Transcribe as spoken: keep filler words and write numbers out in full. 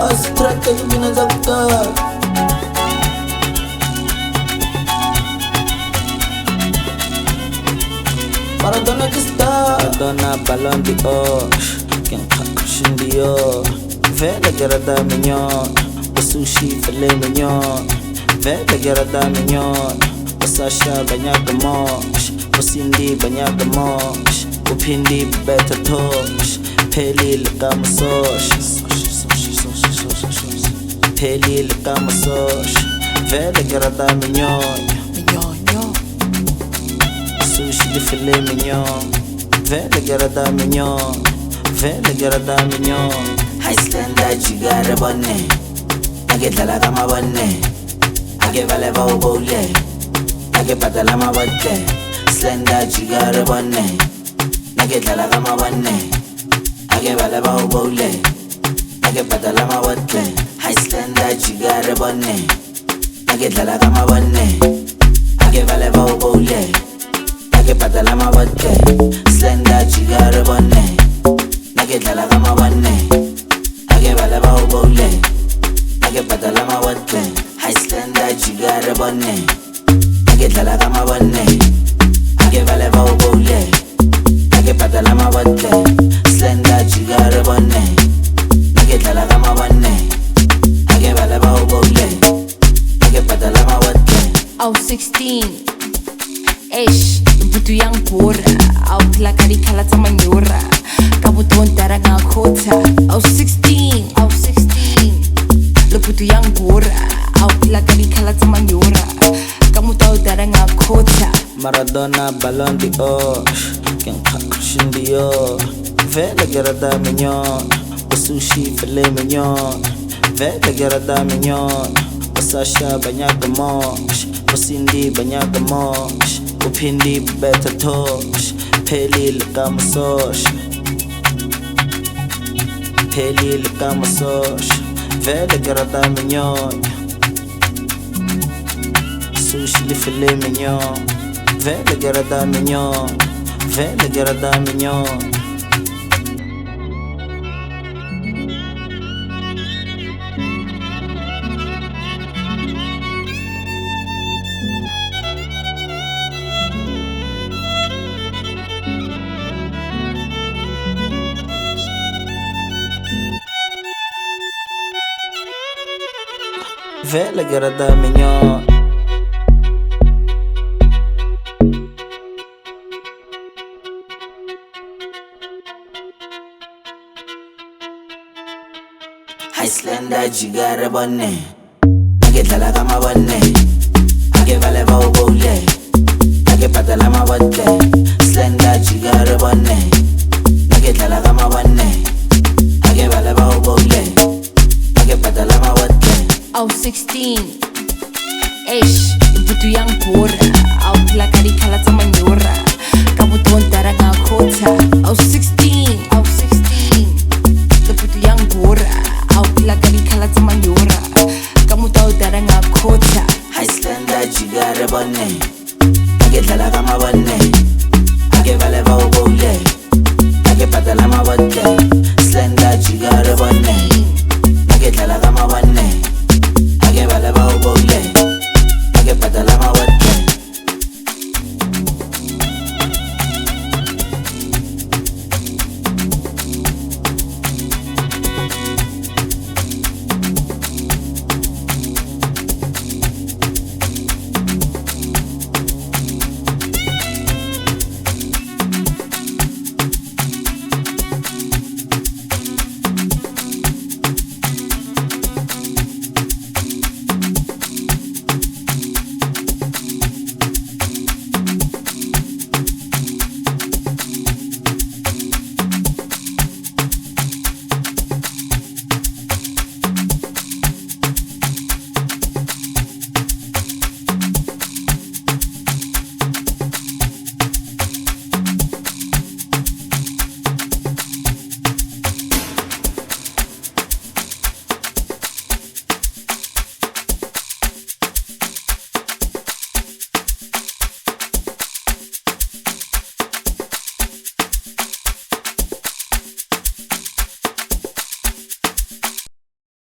Astrate kumina zakta Maradona kista Maradona Ballon d'Or Ken kakushin Dior Vele garada mignon Sushi filet mignon Vele garada mignon Sasha banyak mosh Cindy banyak mosh Upindi beta tosh Peli leka masosh Peli leka masosh Vele garada mignon Sushi filet mignon Vele garada mignon Vele garada mignon Iceland chigare bonne Age talaga ma bonne Age vale va ubole Age patala ma botte Slenda chigare bonne Age talaga ma bonne Age vale va ubole Age patala ma botte Iceland chigare bonne Age talaga ma bonne Age vale va ubole Age patala ma botte Slenda chigare bonne Age talaga ma bonne Age vale va ubole Age patala ma botte Iceland chigare bonne Age talaga ma bonne Age vale va ubole Age patala ma botte Slenda chigare bonne Age talaga ma bonne Age vale va ubole Age patala ma botte Au sixteen Eish, butu yang pura Au klakari kala tamanyura Kabuton dara nga kota Au sixteen, au sixteen Lo butu yang pura Au klakari kala tamanyura Kamuto dara nga kota Maradona Ballon d'Or Ken kakushin Dior Vele garada mignon Sushi filet mignon Vele garada mignon Sasha banyak mosh Cindy banyak mosh Upindi beta tosh Peli leka masosh Peli leka masosh Vele garada mignon Sushi filet mignon Vele garada mignon Vele garada mignon Vele garada mignon Iceland chigare bonne Age talaga ma bonne Age vale va ubole Age patala ma botte Slenda chigare bonne Age talaga ma bonne Age vale va ubole Age patala ma botte Au sixteen Eish, butu yang pura Au klakari kala tamanyura Kabuton dara nga kota Au sixteen, au sixteen Lo butu yang pura Au klakari kala tamanyura Kamuto dara nga kota Iceland chigare bonne Age talaga ma bonne Age vale va ubole Age patala ma botte